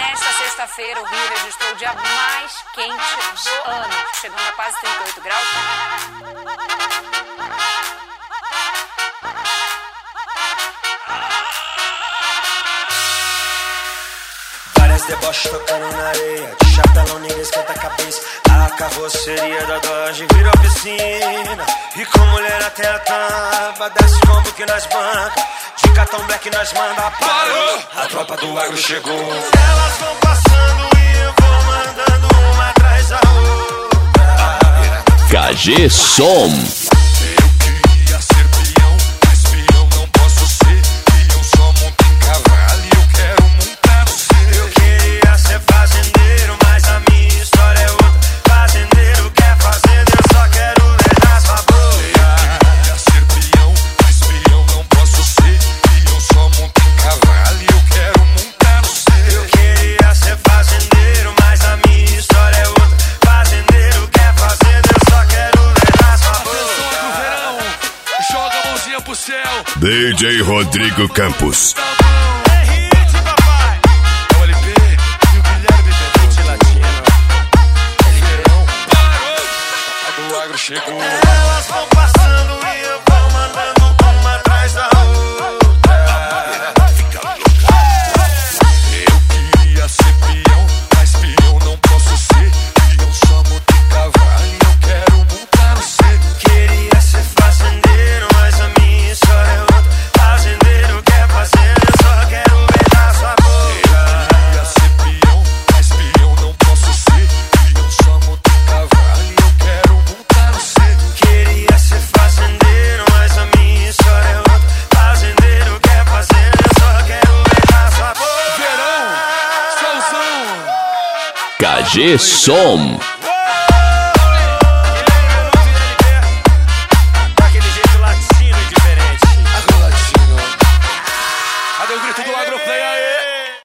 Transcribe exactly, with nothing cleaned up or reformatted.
Nesta sexta-feira, o Rio registrou o dia mais quente do ano, chegando a quase trinta e oito graus. Várias deboches tocando na areia, de chapelão ninguém esquenta a cabeça. A carroceria da Dodge virou piscina, e com mulher até a tampa, desce combo que nós banca, de cartão black nós manda. Parou, a tropa do agro chegou. Elas vão passando e eu vou mandando uma atrás da outra. K G Som. D J Rodrigo Campos. Chegou. Elas vão passando e eu vou mandando uma atrás da outra. Eu queria ser peão, mas peão não posso ser. Peão só monta em cavalo e eu quero montar no C. Queria ser fazendeiro, mas a minha história é outra. Fazendeiro quer fazenda, eu só quero beijar sua boca. Eu queria ser peão, mas peão não posso ser. Peão só monta em cavalo e eu quero montar no C. Queria ser fazendeiro, mas a minha história é outra. Fazendeiro quer fazenda, eu só quero beijar sua boca. Verão, solzão. K G Som.